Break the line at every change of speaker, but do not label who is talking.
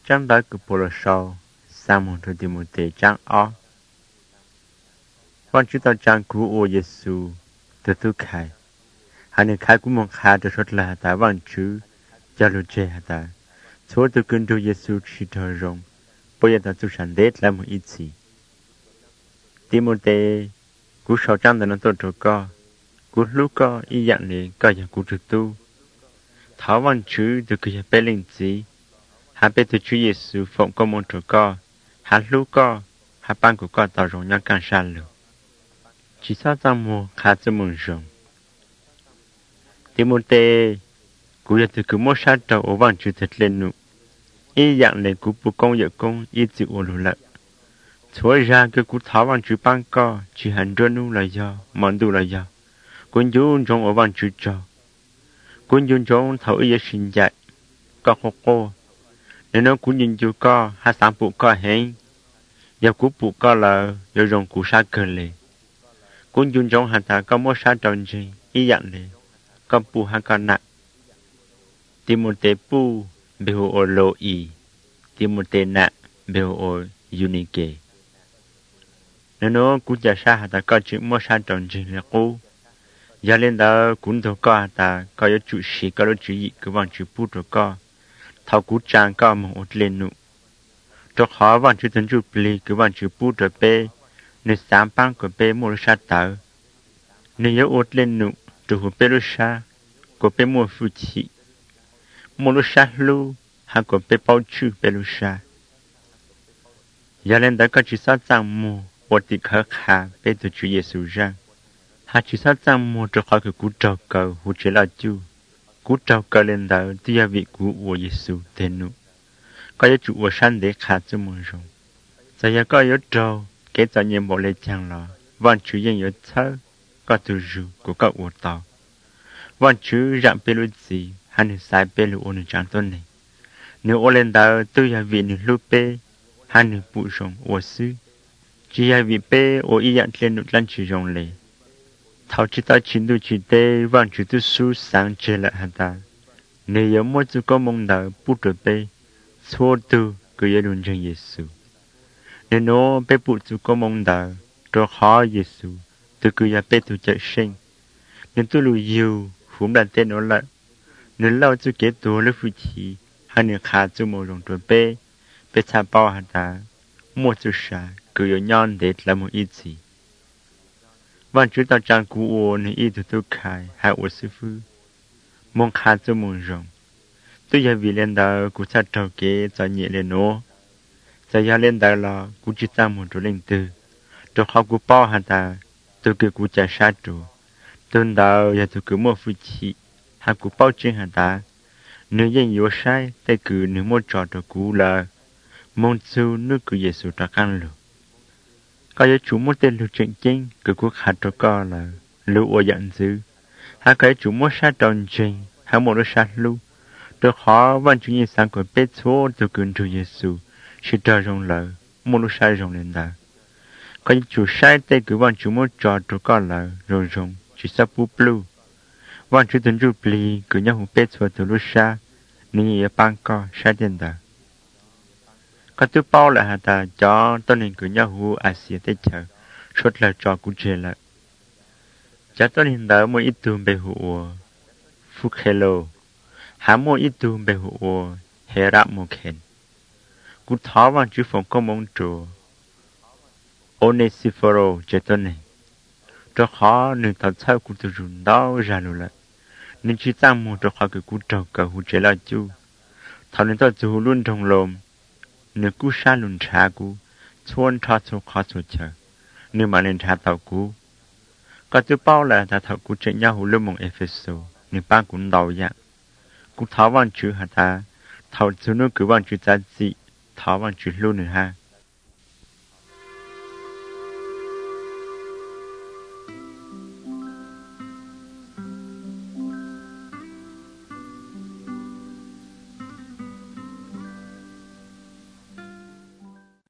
Trang đó của Polo Show, sang một thời điểm một tế trang ó. Quan chúng ta trang cứu ô Giê-xu, từ tu khai. Hắn nên khai của một khai cho xuất là ta văn chữ, cho lưu chế hạ ta. Số từ kinh tu Giê-xu chỉ thờ rộng, bây giờ ta tu sản đết là một ít gì. Tìm một tế, cứu sau trang ta nó tốt cho co. Cứu lúc co, ý dạng này, co dạng cứu trực tu. Thảo văn chữ từ kia bê linh gì. Hắn bê từ Chúa Giê-xu phộng có môn trò co. Hắn lúc co, hắn ban của co tạo rộng nhau càng xa lưu. Chỉ sao ta mua khá cho mừng rộng. Tìm một tế, cú giờ từ cứ mua sát trâu ở văn chữ thật lên nụ. Ý dạng này cú bù công dựa công, ý chịu ổ lụ lợ. Thôi ra cái cú thảo văn chữ ban co, chỉ hành rơ nụ là do, mòn đu là do. Quân dũng trong ở văn chữ trò. Quân dũng trong thảo ý sinh dạy, có khổ cô. Nên nó cú nhìn chú co, hạ sáng bù co hẹn. Giờ cú bù co là, giờ rộng cú sát cơ lệ. Quân dũng trong hạ ta có mua sát tròn gì, ý dạng này. Có bù hạ có nặng. Tìm một tế bù, bê hồ ô lô ý. Tìm một tế nặng, bê hồ ô unique. Nên nó cũng chả xa hạ ta có chữ mua sát tròn gì là cú. Giờ lên đó cũng thổ co hạ ta, có yếu chủ sĩ có yếu chủ ý, cứ bằng chữ bù trổ co. Thảo cú trang có một ốt lên nụ. Trọc khó bằng chữ thân chủ bì, cứ bằng chữ bù trổ bê. Nếu sáng băng của bê mua lưu sát tớ. Nếu yếu ốt lên nụ, trổ hữu bê lưu sát, của bê mua phụ trị. Mua lưu sát lưu, hàng của bê bao chữ bê lưu sát. Giờ lên đó có chữ sát trang mua, ốt tì khở khá bê từ chữ Giê-xu răng. Hà chữ sát trang mua trọc khó cái cú trò cầu, hữu chế là chú. Cú trao cơ lên đó tuy là vị cú của Giê-xu tên nụ. Có yếu chủ của sanh để khá cho mừng rộng. Giờ giờ có yếu trao, kế cho nhiệm bộ lê chàng lọ. Văn chú yên yếu thơ, có từ rù của các ổ tàu. Văn chú rạng bê lưu gì, hắn nữ sai bê lưu ôn trang tôn này. Nếu ô lên đó tuy là vị nữ lưu bê, hắn nữ bụ rộng ổ sư. Chỉ là vị bê ổ ý dạng lên nụ lăn chỉ rộng lệ. Thảo chỉ ta chín đôi chỉ tê văn chú tu su sáng chế lại hả ta. Nếu yếu mỗi chú có mong đợi bút trở bê, xua tu cứ yếu đồn chân Giê-xu. Nếu nó bê bút chú có mong đợi, cho khó Giê-xu, tu cứ yếu bê tu chạy sinh. Nếu tu lù yêu, phúm đàn tên nó lại. Nếu lâu chú kế tù lưu phụ trí, hay nếu khá chú mô rộng trở bê, bê cha bao hả ta. Mỗi chú xa, cứ yếu nhon để là một ý gì. Văn chú ta trang cú ô nên ý tu tu khai, hai ô sư phụ. Mong khá cho mong rộng. Tôi giờ vì lên đó cũng sẽ trao kế cho nhẹ lên nó. Giờ giờ lên đó là cũng chỉ ta một chỗ lên tư. Cho họ cũng bao hả ta, tôi cứ cũng chả sát chỗ. Tôi đó giờ tôi cứ mua phụ trị, họ cũng bao chuyện hả ta. Nếu dân yếu sai, tôi cứ nếu một trò cho cú là mong chú nước cứ Giê-xu trả khăn lục. Có yếu chủ một tên lưu chuyện chính, cứ quốc hạt cho co là lưu ô dặn dư. Họ có chủ một sát tròn trình, họ một đôi sát lưu. Được họ văn chủ nhiên sáng của bếp số từ cơn chủ Giê-xu, sẽ trở rộng lỡ, một đôi sai rộng lên đó. Có chủ sai tay cứ văn chủ một trò cho co là rộng rộng, chỉ sắp búp lưu. Văn chủ tuần chủ bì cứ nhau hữu bếp số từ lúc xa, nên ý băng co sai tên đó. Có thứ bao là hả ta cho tôi nên cứ nhau hữu Asia tới chờ, suốt là cho cũng chế lại. Chắc tôi nên đỡ một ít tùm bề hữu Phúc Hello. Há một ít tùm bề hữu hệ rạp một khen. Cú thó vào chữ phòng có mong trù Onesiforo chế tôi này. Cho khó nên tao sao cú tự rùn đau ra lưu lại. Nên chỉ tăng một cho khó cái cú trầu cả hữu chế là chú. Thảo nên tao chú luôn trong lồm. Nếu cú xa luôn trả cú, chuôn cho chú khó chú chờ. Nếu mà lên trả tàu cú. Có thứ bao là ta thảo cú chạy nhau hữu lưu mong Epheso, nếu ba cũng đầu dạng. Cú thảo văn chữ hả ta, thảo chú nó cứ văn chữ giá trị, thảo văn chữ luôn nữa ha.